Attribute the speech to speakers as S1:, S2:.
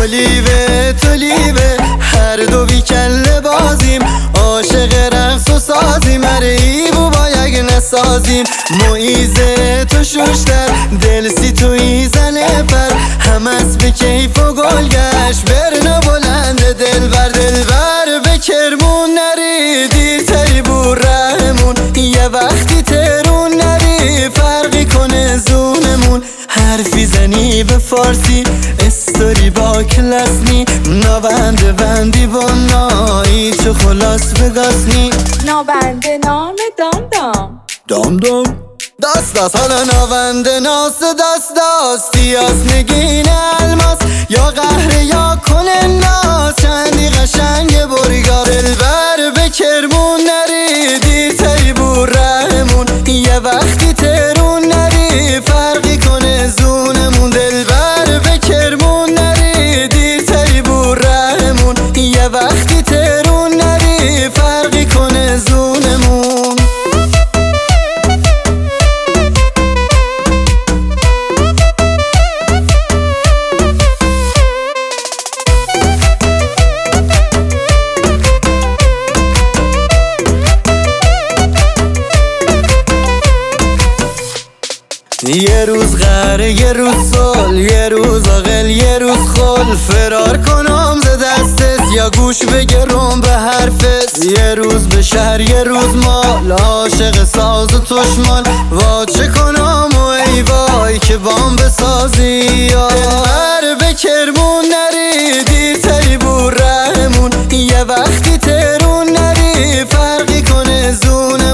S1: تولیوه هر دو بی کله بازیم، عاشق رقص و سازیم، ای بابا یک نسازیم. مویزه تو شوشتر دلسی توی زنه پر، هم از به کیف و گلگشت برنا بلند دلبر به کرمون نری دیرتری بور رحمون، یه وقتی ترون نری فرقی کنه زونمون. حرفی زنی به فارسی استوری با کلاسنی، نابنده بندی با نایی چو خلاص بگاسنی.
S2: نابنده نام دام
S1: داست حالا نابنده ناس داست پیاس نگین الماس، یا قهر یا کنه ناس چندی قشنگ برگار. دلبر به کرمون نری دیرتری بور رحمون، یه وقتی ترون نری فرقی کنه زونمون. دلبر به کرمون نری دیرتری بور رحمون، یه وقتی ترون نری فرقی کنه زونمون. یه روز غره یه روز سال، یه روز عاقل یه روز خل، فرار کنم ز دستت یا گوش بگرم به حرفت. یه روز به شهر یه روز مال، عاشق ساز و تشمال، وا چه کنم و ای وای که بام بسازی. دلبر به کرمون نری دیرتری بور رحمون، یه وقتی ترون نری فرقی کنه زونه